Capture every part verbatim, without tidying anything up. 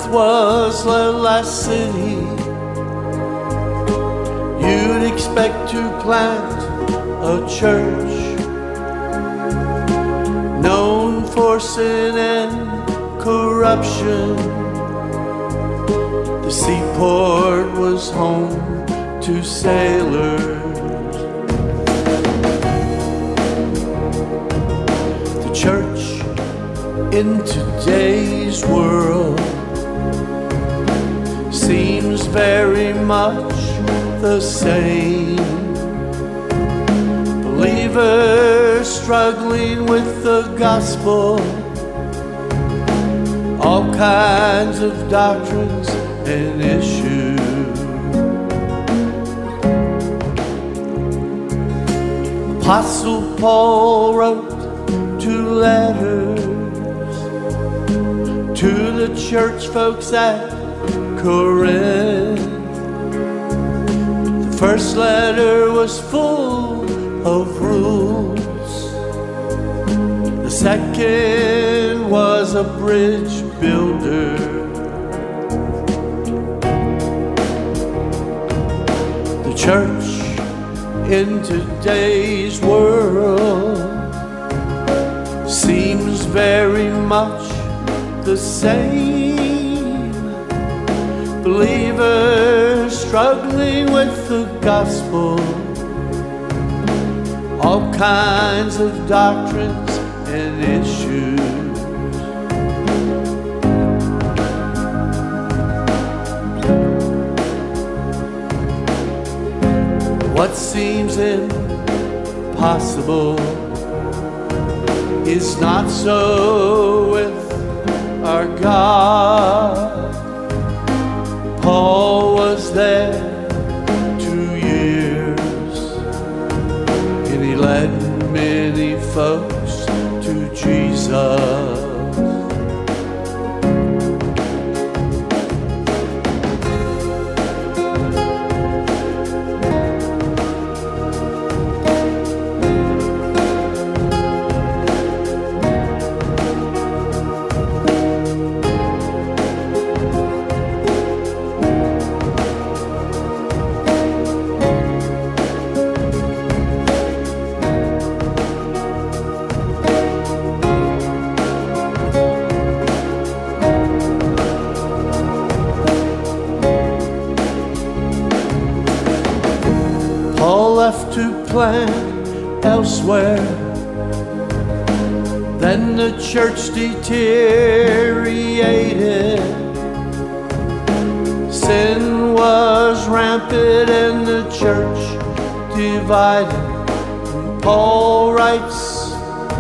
was the last city you'd expect to plant a church, known for sin and corruption. The seaport was home to sailors. The church in today's world seems very much the same. Believers struggling with the gospel, all kinds of doctrines and issues. Apostle Paul wrote two letters to the church folks at Corinth. The first letter was full of rules. The second was a bridge builder. The church in today's world seems very much the same. Believers struggling with the gospel, all kinds of doctrines and issues. What seems impossible is not so with our God. Paul was there two years, and he led many folks to Jesus. Paul left to plant elsewhere. Then the church deteriorated. Sin was rampant and the church divided. And Paul writes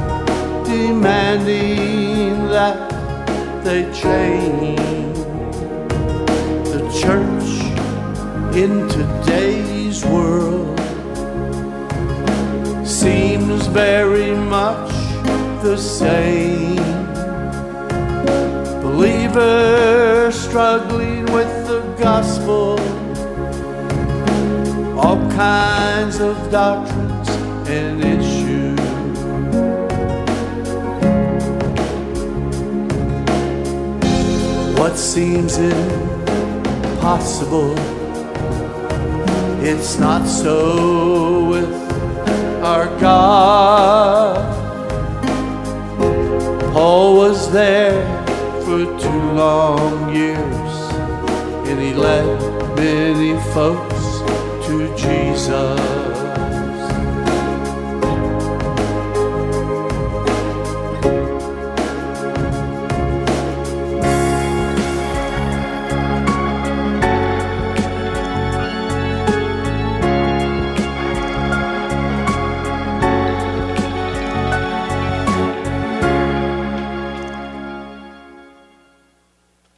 demanding that they change. The church in today's world seems very much the same. Believers struggling with the gospel, all kinds of doctrines and issues. What seems impossible, it's not so with our God. Paul was there for two long years, and he led many folks to Jesus.